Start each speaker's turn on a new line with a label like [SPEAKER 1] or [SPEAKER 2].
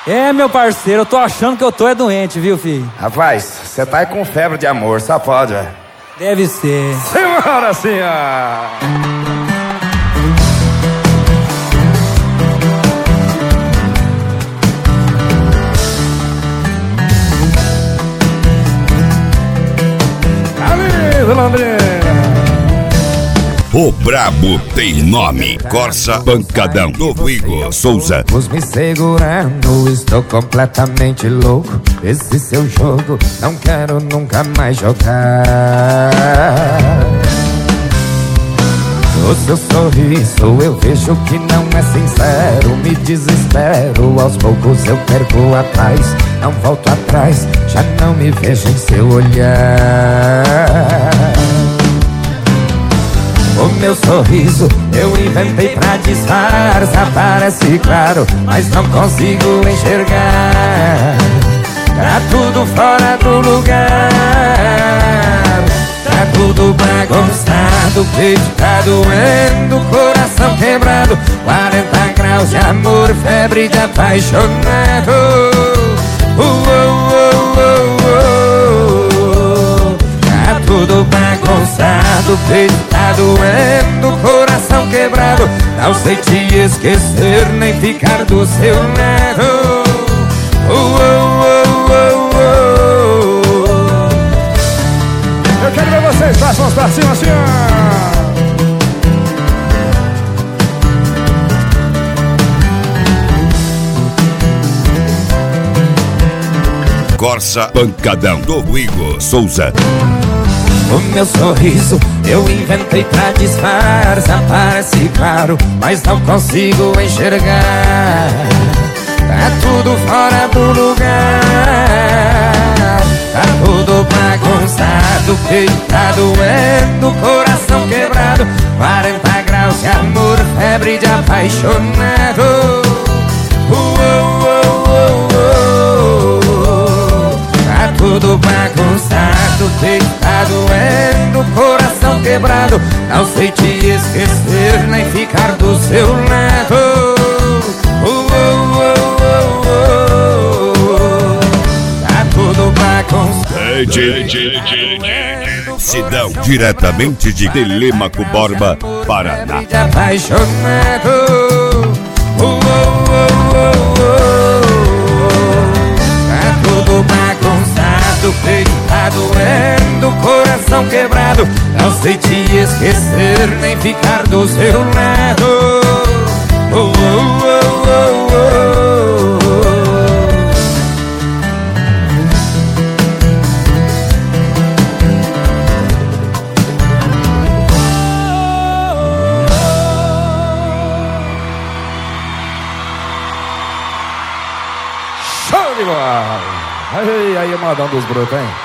[SPEAKER 1] É, meu parceiro, eu tô achando que eu tô doente, viu, filho?
[SPEAKER 2] Rapaz, você tá aí com febre de amor, só pode, velho.
[SPEAKER 1] Deve ser.
[SPEAKER 2] Senhora, senhora!
[SPEAKER 3] O brabo tem nome, Corsa Pancadão, do Igor Souza.
[SPEAKER 4] Vamos me segurando, estou completamente louco. Esse seu jogo não quero nunca mais jogar. O seu sorriso eu vejo que não é sincero. Me desespero, aos poucos eu perco a paz. Não volto atrás, já não me vejo em seu olhar. O meu sorriso eu inventei pra disfarçar, parece claro, mas não consigo enxergar. Tá tudo fora do lugar, tá tudo bagunçado, peito tá doendo, coração quebrado, 40 graus de amor, febre de apaixonado. Tá tudo bagunçado, peito tá doendo, coração quebrado, não sei te esquecer nem ficar do seu lado.
[SPEAKER 2] Eu quero ver vocês, façam as pra cima, assim,
[SPEAKER 3] Corsa Pancadão, do Igor Souza.
[SPEAKER 4] O meu sorriso eu inventei pra disfarçar, parece claro, mas não consigo enxergar. Tá tudo fora do lugar, tá tudo bagunçado, peito tá doendo, coração quebrado, 40 graus de amor, febre de apaixonado. Tá tudo bagunçado, peito tá doendo, coração quebrado, não sei te esquecer nem ficar do seu lado. Tá tudo bagunçado.
[SPEAKER 3] Sidão, diretamente de Telêmaco Borba, Paraná.
[SPEAKER 4] De apaixonado. Tá tudo bagunçado, peito tá doendo, coração quebrado, não sei te esquecer nem ficar do seu lado.
[SPEAKER 2] Show de bola! Aí, modão dos brutos, hein?